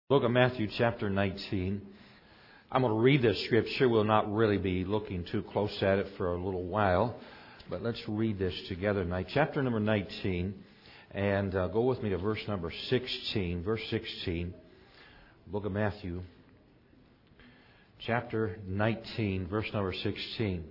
Book of Matthew chapter 19. I'm going to read this scripture. We'll not really be looking too close at it for a little while, but let's read this together tonight. Chapter number 19, and go with me to verse number 16. Verse 16, Book of Matthew, chapter 19, verse number 16.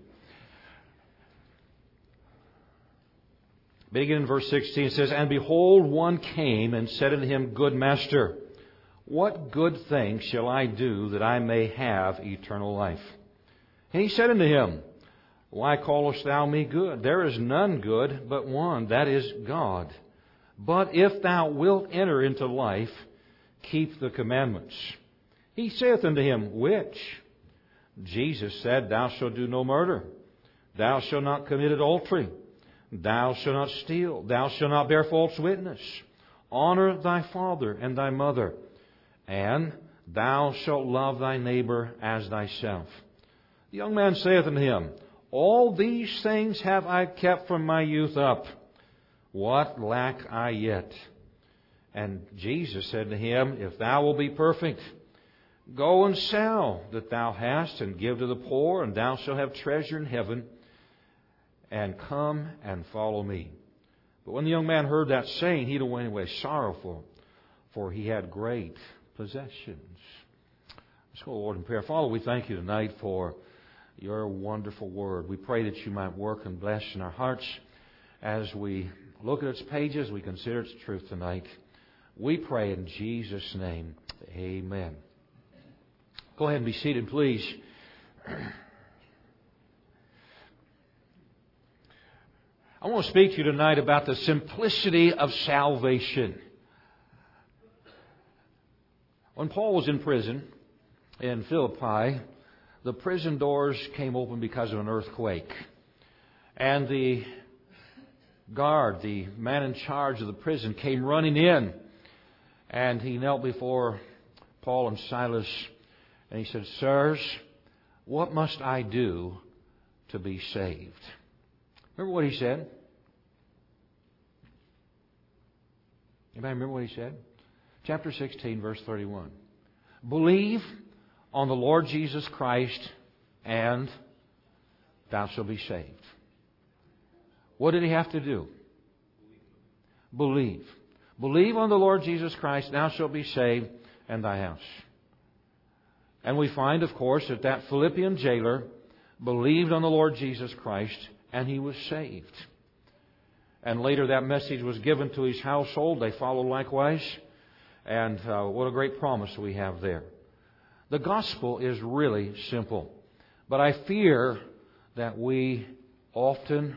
Beginning in verse 16, it says, "And behold, one came and said unto him, Good Master, what good thing shall I do that I may have eternal life? And he said unto him, Why callest thou me good? There is none good but one, that is God. But if thou wilt enter into life, keep the commandments. He saith unto him, Which? Jesus said, Thou shalt do no murder. Thou shalt not commit adultery. Thou shalt not steal. Thou shalt not bear false witness. Honor thy father and thy mother. And thou shalt love thy neighbor as thyself. The young man saith unto him, All these things have I kept from my youth up. What lack I yet? And Jesus said to him, If thou wilt be perfect, go and sell that thou hast, and give to the poor, and thou shalt have treasure in heaven. And come and follow me. But when the young man heard that saying, he went away sorrowful, for he had great possessions." Let's go, Lord, in prayer. Father, we thank you tonight for your wonderful word. We pray that you might work and bless in our hearts as we look at its pages, we consider its truth tonight. We pray in Jesus' name. Amen. Go ahead and be seated, please. I want to speak to you tonight about the simplicity of salvation. When Paul was in prison in Philippi, the prison doors came open because of an earthquake. And the guard, the man in charge of the prison, came running in. And he knelt before Paul and Silas and he said, Sirs, what must I do to be saved? Remember what he said? Anybody remember what he said? Chapter 16, verse 31. Believe on the Lord Jesus Christ, and thou shalt be saved. What did he have to do? Believe. Believe on the Lord Jesus Christ, and thou shalt be saved, and thy house. And we find, of course, that Philippian jailer believed on the Lord Jesus Christ, and he was saved. And later that message was given to his household. They followed likewise. And what a great promise we have there. The gospel is really simple. But I fear that we often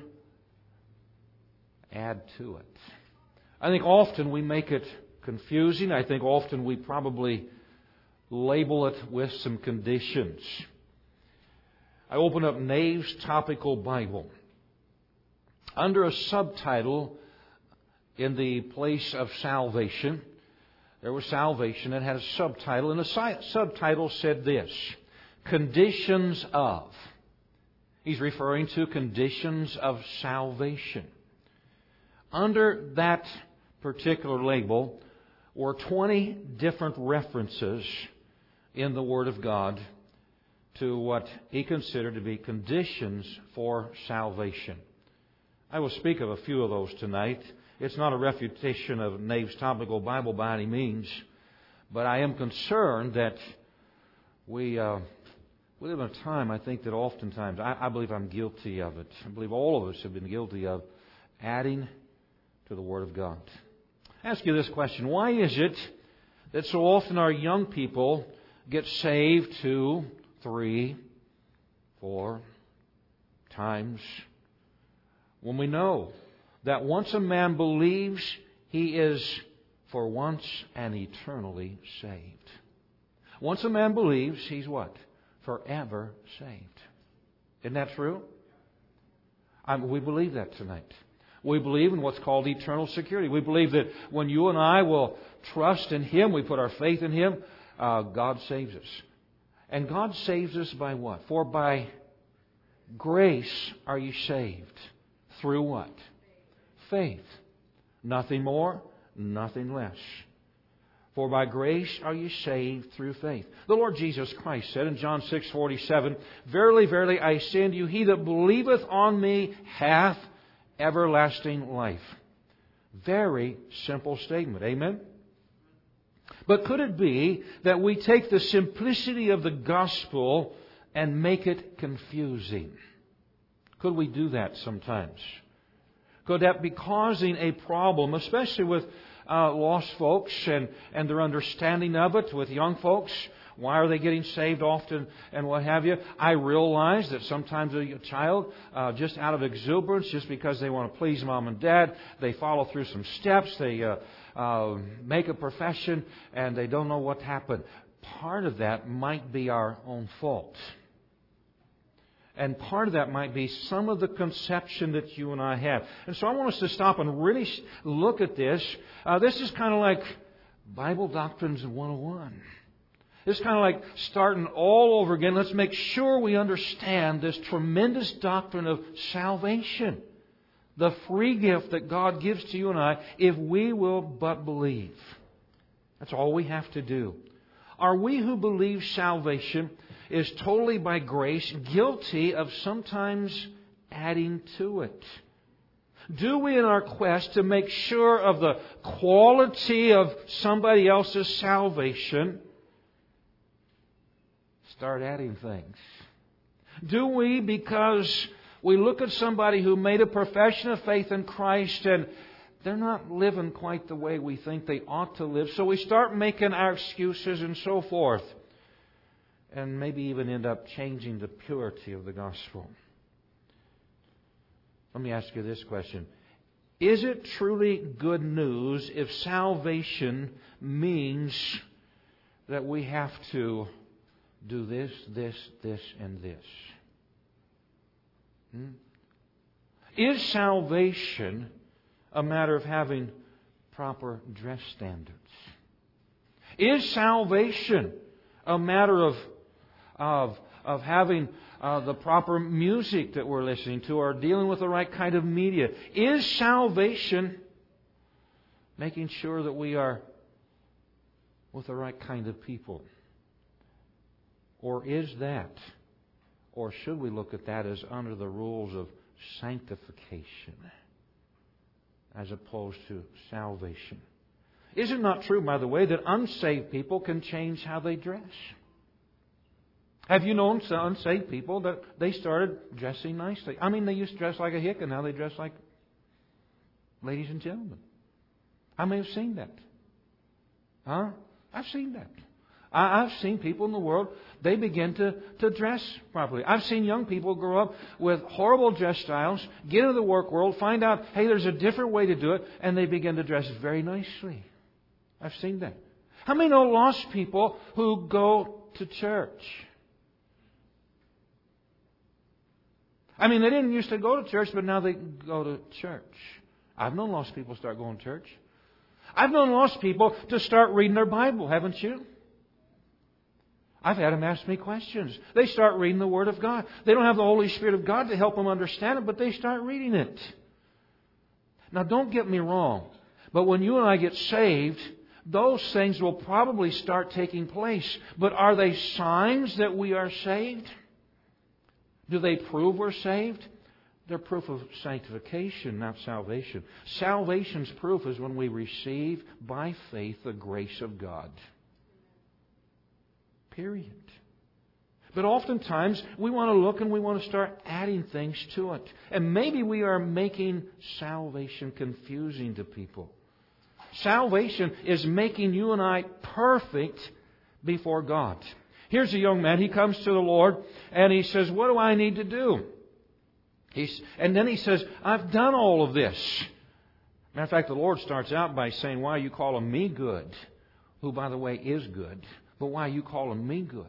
add to it. I think often we make it confusing. I think often we probably label it with some conditions. I open up Nave's Topical Bible. Under a subtitle in the place of salvation, there was salvation. It had a subtitle, and the subtitle said this: Conditions of. He's referring to conditions of salvation. Under that particular label were 20 different references in the Word of God to what he considered to be conditions for salvation. I will speak of a few of those tonight. It's not a refutation of Nave's Topical Bible by any means, but I am concerned that we live in a time, I think, that oftentimes, I believe I'm guilty of it. I believe all of us have been guilty of adding to the Word of God. I ask you this question: why is it that so often our young people get saved 2, 3, 4 times when we know that once a man believes, he is for once and eternally saved? Once a man believes, he's what? Forever saved. Isn't that true? We believe that tonight. We believe in what's called eternal security. We believe that when you and I will trust in Him, we put our faith in Him, God saves us. And God saves us by what? For by grace are you saved. Through what? Faith. Nothing more, nothing less. For by grace are you saved through faith. The Lord Jesus Christ said in John 6:47, Verily, verily, I say unto you, he that believeth on me hath everlasting life. Very simple statement. Amen? But could it be that we take the simplicity of the gospel and make it confusing? Could we do that sometimes? Could that be causing a problem, especially with lost folks and their understanding of it, with young folks? Why are they getting saved often and what have you? I realize that sometimes a child, just out of exuberance, just because they want to please mom and dad, they follow through some steps, they make a profession, and they don't know what happened. Part of that might be our own fault. And part of that might be some of the conception that you and I have. And so I want us to stop and really look at this. This is kind of like Bible Doctrines 101. It's kind of like starting all over again. Let's make sure we understand this tremendous doctrine of salvation. The free gift that God gives to you and I if we will but believe. That's all we have to do. Are we who believe salvation is totally by grace guilty of sometimes adding to it? Do we, in our quest to make sure of the quality of somebody else's salvation, start adding things? Do we, because we look at somebody who made a profession of faith in Christ and they're not living quite the way we think they ought to live, so we start making our excuses and so forth, and maybe even end up changing the purity of the gospel? Let me ask you this question. Is it truly good news if salvation means that we have to do this, and this? Is salvation a matter of having proper dress standards? Is salvation a matter of having the proper music that we're listening to, or dealing with the right kind of media? Is salvation making sure that we are with the right kind of people? Or is that, or should we look at that as under the rules of sanctification as opposed to salvation? Is it not true, by the way, that unsaved people can change how they dress? Have you known some unsaved people that they started dressing nicely? I mean, they used to dress like a hick, and now they dress like ladies and gentlemen. I may have seen that. I've seen that. I've seen people in the world, they begin to dress properly. I've seen young people grow up with horrible dress styles, get into the work world, find out, hey, there's a different way to do it, and they begin to dress very nicely. I've seen that. How many know lost people who go to church? I mean, they didn't used to go to church, but now they go to church. I've known lost people start going to church. I've known lost people to start reading their Bible, haven't you? I've had them ask me questions. They start reading the Word of God. They don't have the Holy Spirit of God to help them understand it, but they start reading it. Now, don't get me wrong, but when you and I get saved, those things will probably start taking place. But are they signs that we are saved? Do they prove we're saved? They're proof of sanctification, not salvation. Salvation's proof is when we receive by faith the grace of God. Period. But oftentimes we want to look and we want to start adding things to it. And maybe we are making salvation confusing to people. Salvation is making you and I perfect before God. Here's a young man. He comes to the Lord and he says, what do I need to do? And then he says, I've done all of this. Matter of fact, the Lord starts out by saying, why are you calling me good? Who, by the way, is good. But why are you calling me good?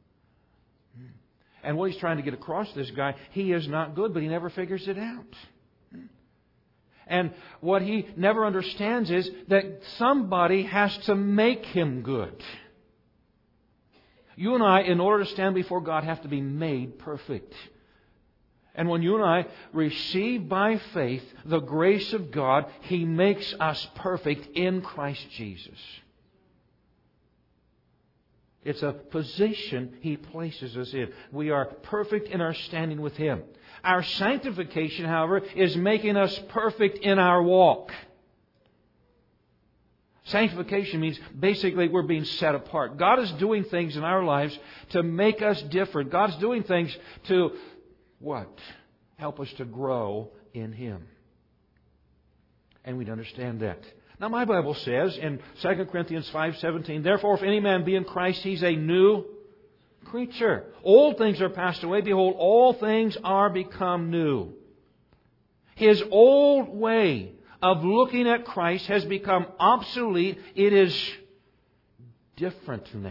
And what he's trying to get across to this guy, he is not good, but he never figures it out. And what he never understands is that somebody has to make him good. You and I, in order to stand before God, have to be made perfect. And when you and I receive by faith the grace of God, He makes us perfect in Christ Jesus. It's a position He places us in. We are perfect in our standing with Him. Our sanctification, however, is making us perfect in our walk. Sanctification means basically we're being set apart. God is doing things in our lives to make us different. God's doing things to, what? Help us to grow in Him. And we'd understand that. Now my Bible says in 2 Corinthians 5:17, therefore if any man be in Christ, he's a new creature. Old things are passed away. Behold, all things are become new. His old way of looking at Christ has become obsolete. It is different now.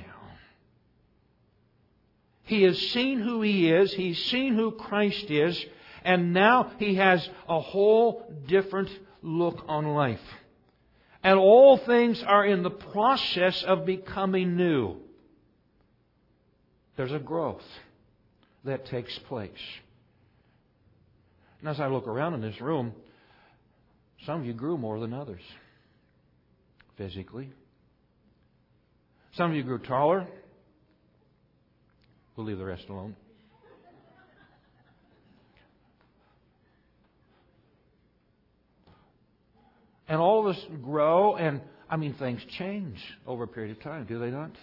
He has seen who He is. He's seen who Christ is. And now He has a whole different look on life. And all things are in the process of becoming new. There's a growth that takes place. And as I look around in this room, some of you grew more than others. Physically. Some of you grew taller. We'll leave the rest alone. And all of us grow, and things change over a period of time, do they not?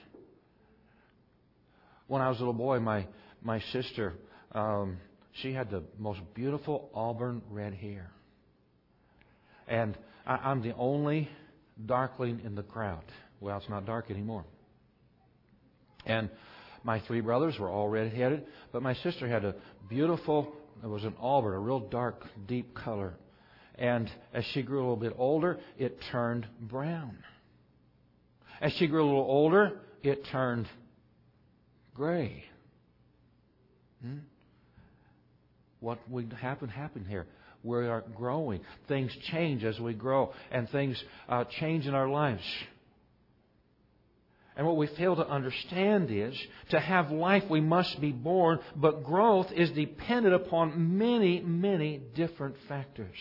When I was a little boy, my sister, she had the most beautiful auburn red hair. And I'm the only darkling in the crowd. Well, it's not dark anymore. And my three brothers were all red-headed, but my sister had a beautiful, it was an auburn, a real dark, deep color. And as she grew a little bit older, it turned brown. As she grew a little older, it turned gray. What would happen here? We are growing. Things change as we grow, and things change in our lives. And what we fail to understand is, to have life we must be born, but growth is dependent upon many, many different factors.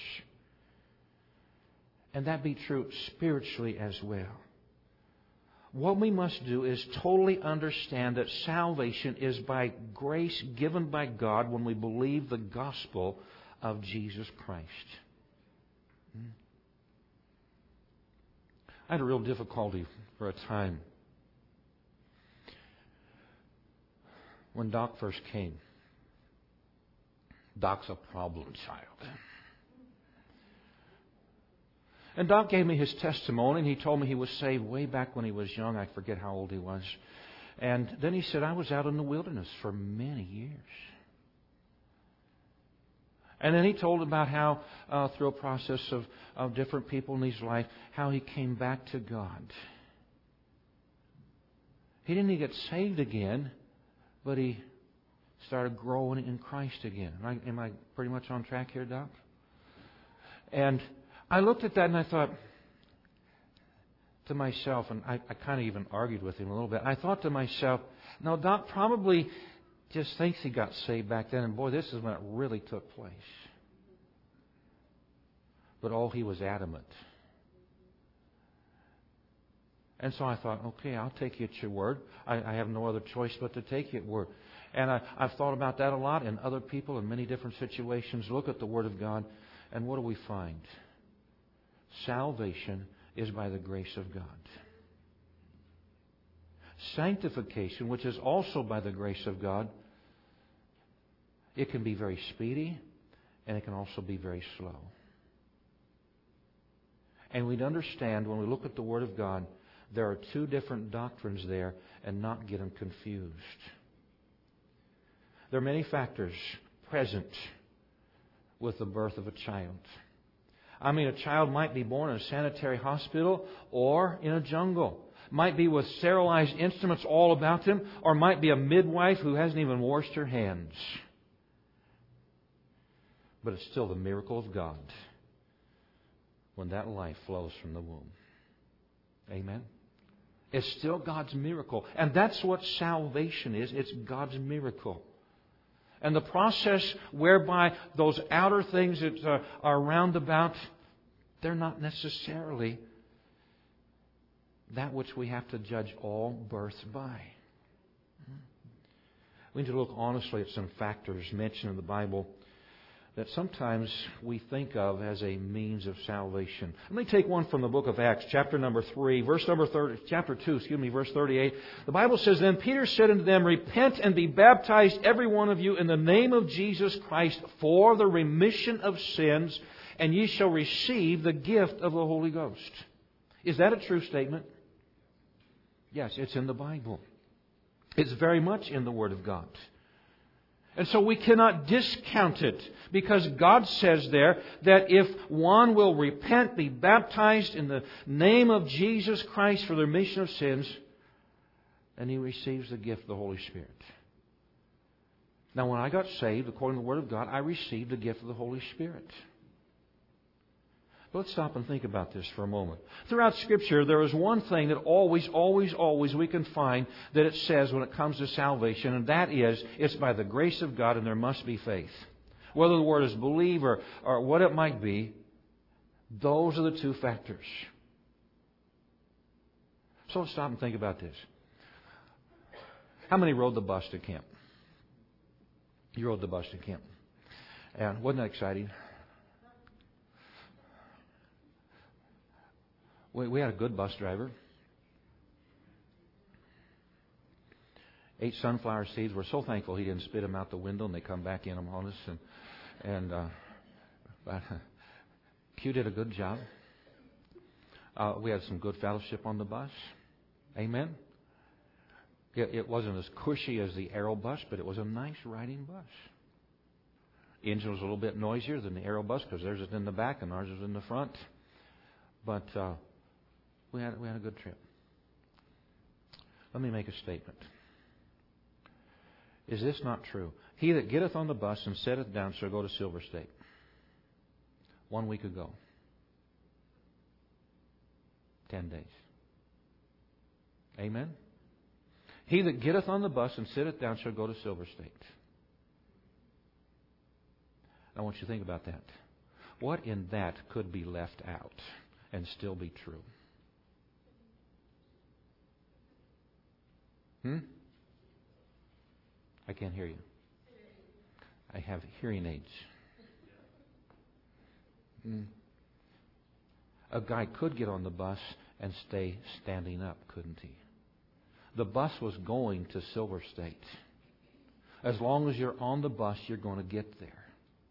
And that be true spiritually as well. What we must do is totally understand that salvation is by grace given by God when we believe the gospel of Jesus Christ. I had a real difficulty for a time when Doc first came. Doc's a problem child. And Doc gave me his testimony, and he told me he was saved way back when he was young. I forget how old he was. And then he said, I was out in the wilderness for many years. And then he told about how, through a process of different people in his life, how he came back to God. He didn't get saved again, but he started growing in Christ again. Am I pretty much on track here, Doc? And I looked at that and I thought to myself, and I kind of even argued with him a little bit. I thought to myself, no, Doc probably just thinks he got saved back then, and boy, this is when it really took place. But he was adamant. And so I thought, okay, I'll take you at your word. I have no other choice but to take you at word. And I've thought about that a lot, and other people in many different situations look at the Word of God, and what do we find? Salvation is by the grace of God. Sanctification, which is also by the grace of God, it can be very speedy, and it can also be very slow. And we'd understand when we look at the Word of God, there are two different doctrines there, and not get them confused. There are many factors present with the birth of a child. A child might be born in a sanitary hospital or in a jungle. Might be with sterilized instruments all about him, or might be a midwife who hasn't even washed her hands. But it's still the miracle of God when that life flows from the womb. Amen? It's still God's miracle. And that's what salvation is. It's God's miracle. And the process whereby those outer things that are round about, they're not necessarily that which we have to judge all births by. We need to look honestly at some factors mentioned in the Bible that sometimes we think of as a means of salvation. Let me take one from the book of Acts, chapter number 3, chapter 2, verse 38. The Bible says, "Then Peter said unto them, Repent and be baptized, every one of you, in the name of Jesus Christ, for the remission of sins, and ye shall receive the gift of the Holy Ghost." Is that a true statement? Yes, it's in the Bible. It's very much in the Word of God. And so we cannot discount it, because God says there that if one will repent, be baptized in the name of Jesus Christ for the remission of sins, then he receives the gift of the Holy Spirit. Now, when I got saved, according to the Word of God, I received the gift of the Holy Spirit. But let's stop and think about this for a moment. Throughout Scripture, there is one thing that always we can find that it says when it comes to salvation, and that is, it's by the grace of God and there must be faith. Whether the word is believe or what it might be, those are the two factors. So let's stop and think about this. How many rode the bus to camp? You rode the bus to camp. And wasn't that exciting? We had a good bus driver. Ate sunflower seeds. We're so thankful he didn't spit them out the window and they come back in them on us. But Q did a good job. We had some good fellowship on the bus. Amen. It wasn't as cushy as the Aero bus, but it was a nice riding bus. The engine was a little bit noisier than the Aero bus because theirs is in the back and ours is in the front. But we had a good trip. Let me make a statement. Is this not true? He that getteth on the bus and setteth down shall go to Silver State. 1 week ago. 10 days. Amen? He that getteth on the bus and sitteth down shall go to Silver State. I want you to think about that. What in that could be left out and still be true? I can't hear you. I have hearing aids. A guy could get on the bus and stay standing up, couldn't he? The bus was going to Silver State. As long as you're on the bus, you're going to get there.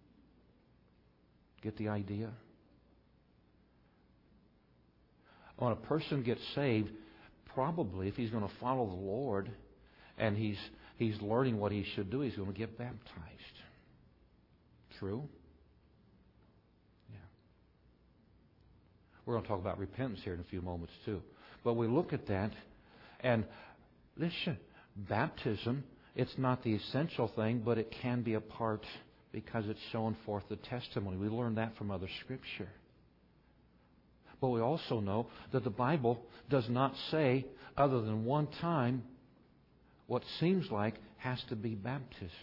Get the idea? When a person gets saved, probably if he's going to follow the Lord and he's learning what he should do, he's going to get baptized. True? Yeah. We're going to talk about repentance here in a few moments too. But we look at that and listen, baptism, it's not the essential thing, but it can be a part because it's showing forth the testimony. We learn that from other Scripture. But we also know that the Bible does not say, other than one time, what seems like has to be baptism.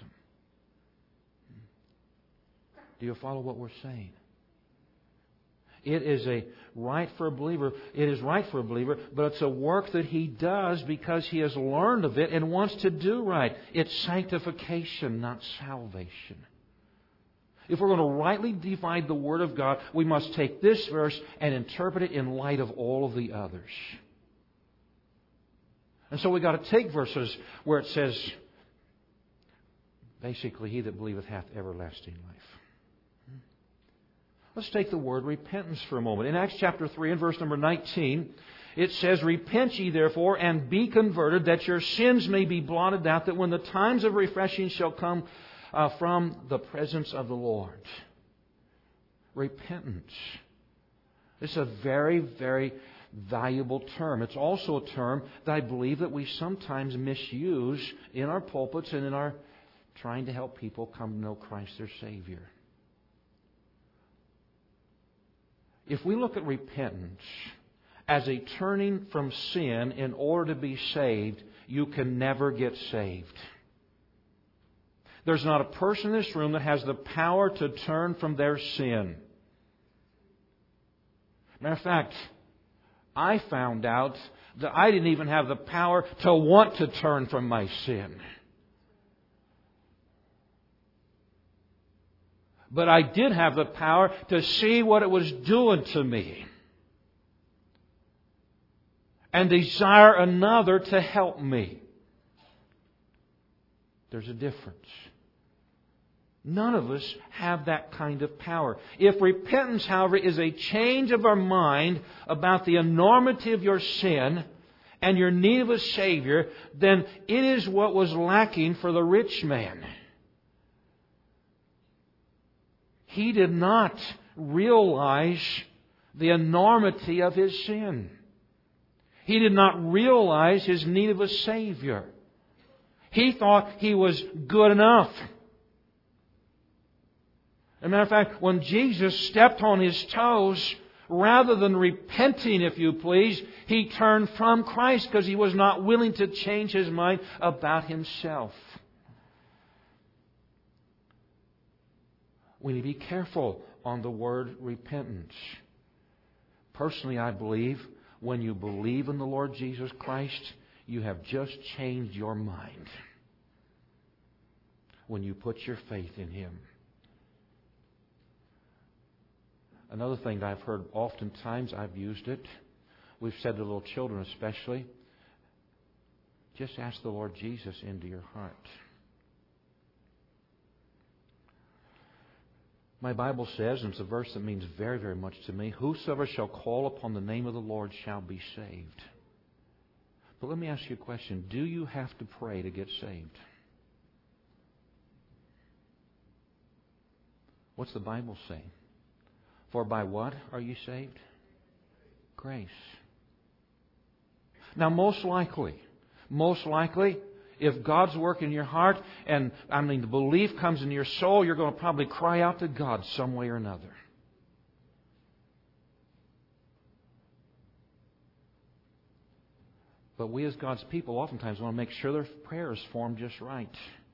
Do you follow what we're saying? It is right for a believer. It is right for a believer, but it's a work that he does because he has learned of it and wants to do right. It's sanctification, not salvation. If we're going to rightly divide the Word of God, we must take this verse and interpret it in light of all of the others. And so we've got to take verses where it says, basically, he that believeth hath everlasting life. Let's take the word repentance for a moment. In Acts chapter 3 and verse number 19, it says, Repent ye therefore and be converted, that your sins may be blotted out, that when the times of refreshing shall come from the presence of the Lord. Repentance. This is a very, very valuable term. It's also a term that I believe that we sometimes misuse in our pulpits and in our trying to help people come to know Christ their Savior. If we look at repentance as a turning from sin in order to be saved, you can never get saved. There's not a person in this room that has the power to turn from their sin. Matter of fact, I found out that I didn't even have the power to want to turn from my sin. But I did have the power to see what it was doing to me and desire another to help me. There's a difference. None of us have that kind of power. If repentance, however, is a change of our mind about the enormity of your sin and your need of a Savior, then it is what was lacking for the rich man. He did not realize the enormity of his sin. He did not realize his need of a Savior. He thought he was good enough. As a matter of fact, when Jesus stepped on his toes, rather than repenting, if you please, he turned from Christ because he was not willing to change his mind about himself. We need to be careful on the word repentance. Personally, I believe when you believe in the Lord Jesus Christ, you have just changed your mind. When you put your faith in Him. Another thing that I've heard oftentimes, I've used it. We've said to little children especially, just ask the Lord Jesus into your heart. My Bible says, and it's a verse that means very, very much to me, whosoever shall call upon the name of the Lord shall be saved. But let me ask you a question. Do you have to pray to get saved? What's the Bible say? For by what are you saved? Grace. Now, most likely, if God's work in your heart, and the belief comes in your soul, you're going to probably cry out to God some way or another. But we as God's people oftentimes want to make sure their prayer is formed just right.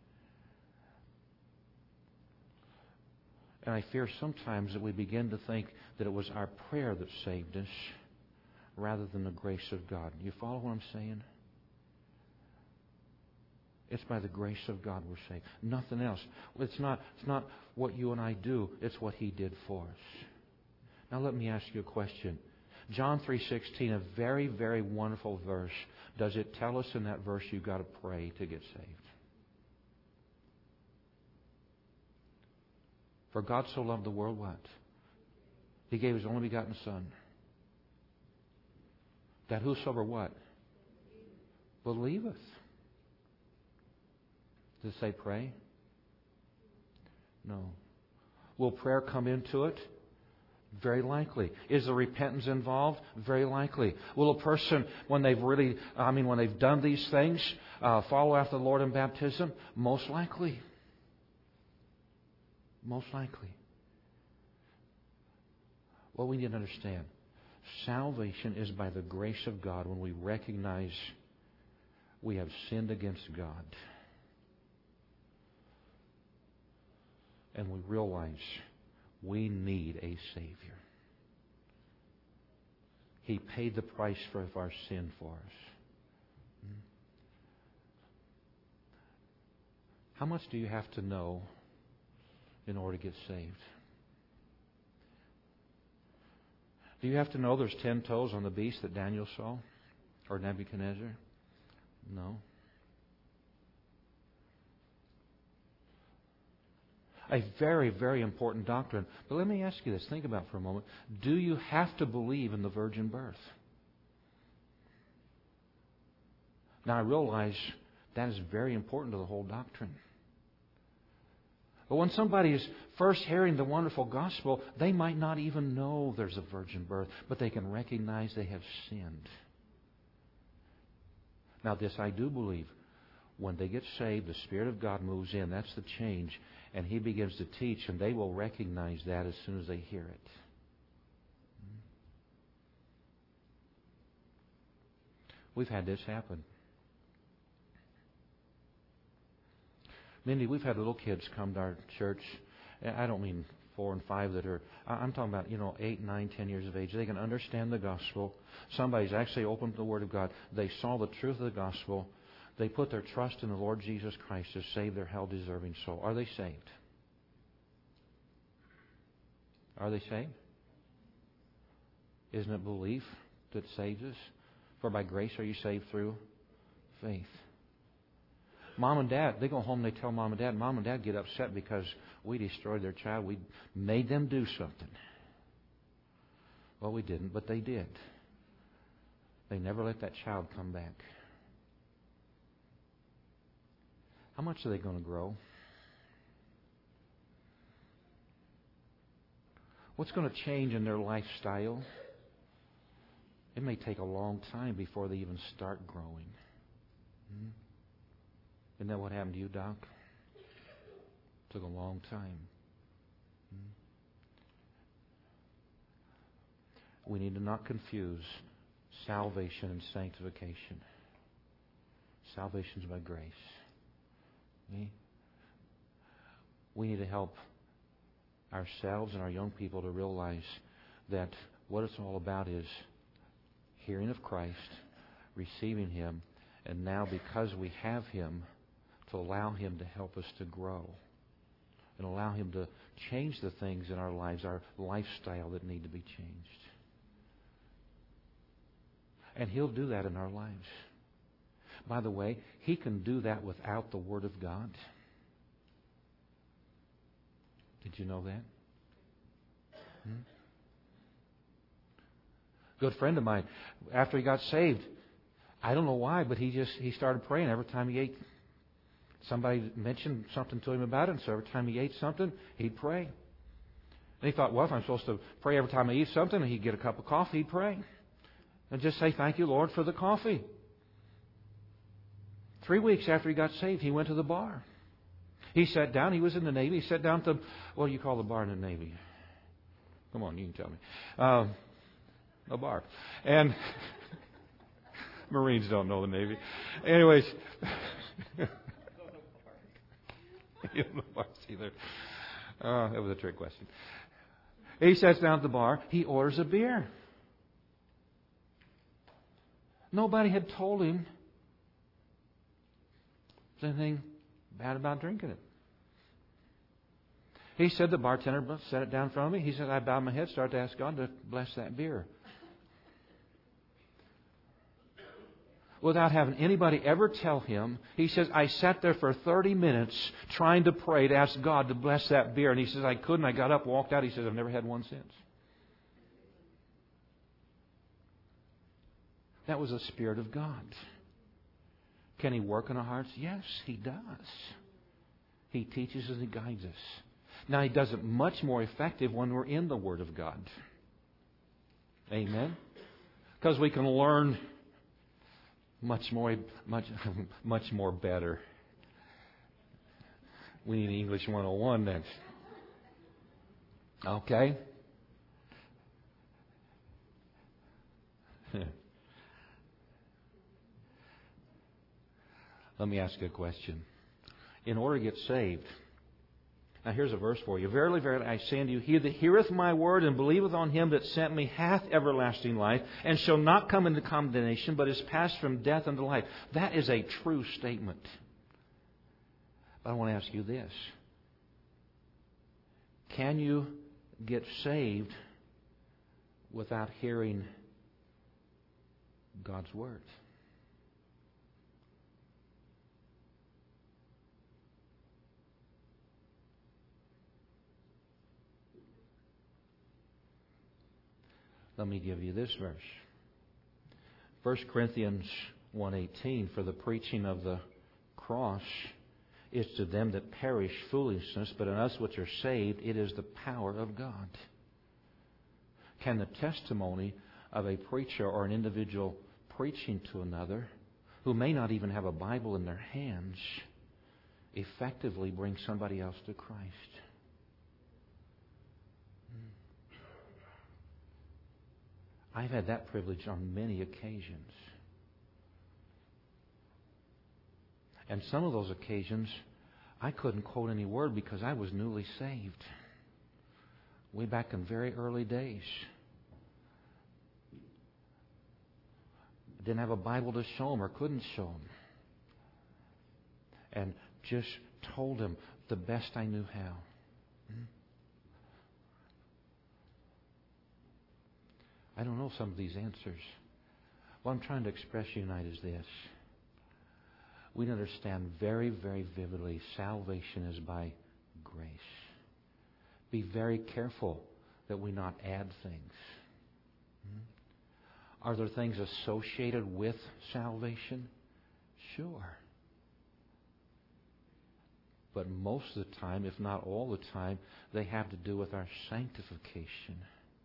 And I fear sometimes that we begin to think that it was our prayer that saved us rather than the grace of God. You follow what I'm saying? It's by the grace of God we're saved. Nothing else. It's not what you and I do. It's what He did for us. Now let me ask you a question. John 3:16, a very, very wonderful verse. Does it tell us in that verse you've got to pray to get saved? For God so loved the world, what? He gave His only begotten Son. That whosoever what? Believeth. Does it say pray? No. Will prayer come into it? Very likely. Is there repentance involved? Very likely. Will a person, when they've done these things, follow after the Lord in baptism? Most likely. Most likely. What we need to understand, salvation is by the grace of God when we recognize we have sinned against God. And we realize we need a Savior. He paid the price for our sin for us. How much do you have to know in order to get saved? Do you have to know there's 10 toes on the beast that Daniel saw? Or Nebuchadnezzar? No. A very, very important doctrine. But let me ask you this. Think about it for a moment. Do you have to believe in the virgin birth? Now, I realize that is very important to the whole doctrine. But when somebody is first hearing the wonderful gospel, they might not even know there's a virgin birth, but they can recognize they have sinned. Now, this I do believe. When they get saved, the Spirit of God moves in. That's the change. And He begins to teach, and they will recognize that as soon as they hear it. We've had this happen. Mindy, we've had little kids come to our church. I don't mean 4 and 5 that are... I'm talking about, 8, 9, 10 years of age. They can understand the gospel. Somebody's actually opened the Word of God. They saw the truth of the gospel. They put their trust in the Lord Jesus Christ to save their hell-deserving soul. Are they saved? Are they saved? Isn't it belief that saves us? For by grace are you saved through faith. Mom and Dad, they go home and they tell Mom and Dad. Mom and Dad get upset because we destroyed their child. We made them do something. Well, we didn't, but they did. They never let that child come back. How much are they going to grow? What's going to change in their lifestyle? It may take a long time before they even start growing. Isn't that what happened to you, Doc? It took a long time. We need to not confuse salvation and sanctification. Salvation is by grace. We need to help ourselves and our young people to realize that what it's all about is hearing of Christ, receiving Him, and now because we have Him, to allow Him to help us to grow and allow Him to change the things in our lives, our lifestyle that need to be changed. And He'll do that in our lives. By the way, He can do that without the Word of God. Did you know that? Good friend of mine, after he got saved, I don't know why, but he started praying every time he ate. Somebody mentioned something to him about it, and so every time he ate something, he'd pray. And he thought, well, if I'm supposed to pray every time I eat something, and he'd get a cup of coffee, he'd pray. And just say, thank you, Lord, for the coffee. 3 weeks after he got saved, he went to the bar. He sat down. He was in the Navy. He sat down to, what do you call the bar in the Navy? Come on, you can tell me. A bar. And Marines don't know the Navy. Anyways. You don't know bars either. That was a trick question. He sits down at the bar. He orders a beer. Nobody had told him anything bad about drinking it. He said, the bartender set it down in front of me. He said, I bowed my head, started to ask God to bless that beer. Without having anybody ever tell him, he says, I sat there for 30 minutes trying to pray to ask God to bless that beer. And he says, I couldn't. I got up, walked out. He says, I've never had one since. That was the Spirit of God. Can He work in our hearts? Yes, He does. He teaches us and He guides us. Now, He does it much more effective when we're in the Word of God. Amen? Because we can learn much more better. We need English 101 next. Okay? Let me ask you a question. In order to get saved, now here's a verse for you. Verily, verily, I say unto you, he that heareth my word and believeth on Him that sent me hath everlasting life, and shall not come into condemnation, but is passed from death unto life. That is a true statement. But I want to ask you this. Can you get saved without hearing God's word? Let me give you this verse. 1 Corinthians 1:18, for the preaching of the cross is to them that perish foolishness, but in us which are saved, it is the power of God. Can the testimony of a preacher or an individual preaching to another who may not even have a Bible in their hands effectively bring somebody else to Christ? I've had that privilege on many occasions. And some of those occasions, I couldn't quote any word because I was newly saved. Way back in very early days. I didn't have a Bible to show them or couldn't show them. And just told them the best I knew how. I don't know some of these answers. What I'm trying to express to you tonight is this. We understand very, very vividly salvation is by grace. Be very careful that we not add things. Are there things associated with salvation? Sure. But most of the time, if not all the time, they have to do with our sanctification,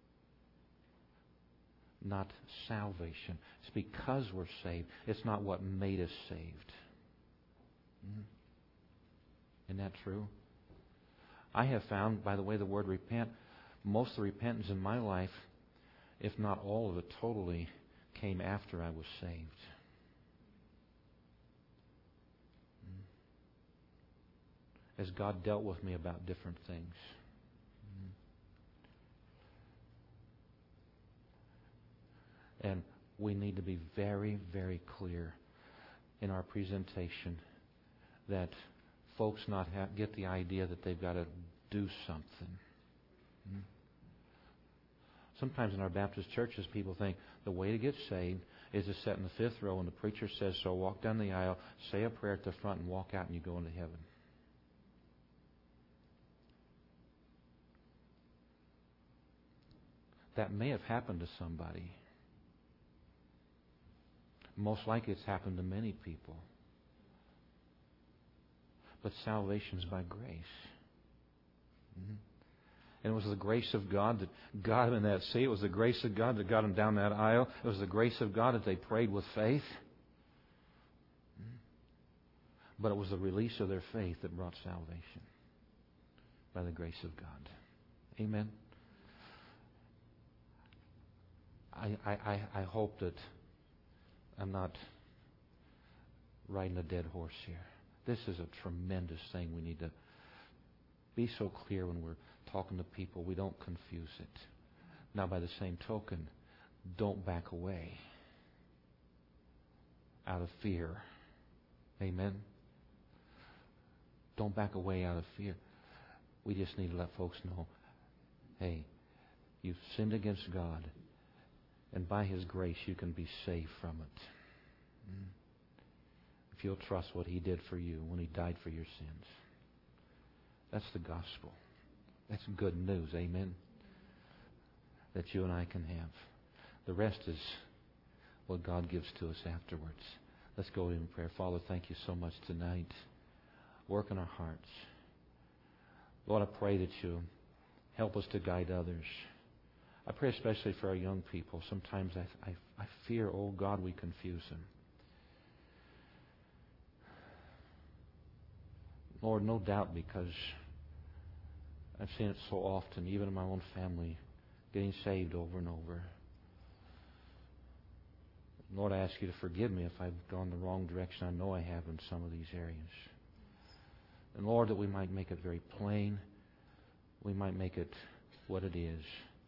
not salvation. It's because we're saved. It's not what made us saved. Isn't that true? I have found, by the way, the word repent, most of the repentance in my life, if not all of it totally, came after I was saved. As God dealt with me about different things. And we need to be very, very clear in our presentation that folks not get the idea that they've got to do something. Sometimes in our Baptist churches, people think the way to get saved is to sit in the fifth row and the preacher says so, walk down the aisle, say a prayer at the front, and walk out and you go into heaven. That may have happened to somebody. Most likely it's happened to many people. But salvation is by grace. And it was the grace of God that got him in that seat. It was the grace of God that got him down that aisle. It was the grace of God that they prayed with faith. But it was the release of their faith that brought salvation by the grace of God. Amen. I hope that I'm not riding a dead horse here. This is a tremendous thing. We need to be so clear when we're talking to people. We don't confuse it. Now, by the same token, don't back away out of fear. Amen? Don't back away out of fear. We just need to let folks know, hey, you've sinned against God, and by His grace you can be saved from it. If you'll trust what He did for you when He died for your sins. That's the gospel. That's good news, amen, that you and I can have. The rest is what God gives to us afterwards. Let's go in prayer. Father, thank you so much tonight. Work in our hearts. Lord, I pray that you help us to guide others. I pray especially for our young people. Sometimes I fear, oh God, we confuse them. Lord, no doubt, because I've seen it so often, even in my own family, getting saved over and over. Lord, I ask you to forgive me if I've gone the wrong direction. I know I have in some of these areas. And Lord, that we might make it very plain. We might make it what it is.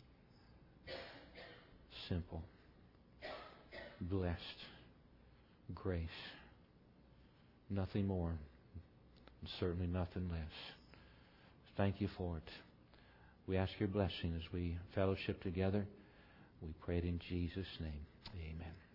Simple. Blessed. Grace. Nothing more. And certainly nothing less. Thank you for it. We ask your blessing as we fellowship together. We pray it in Jesus' name. Amen.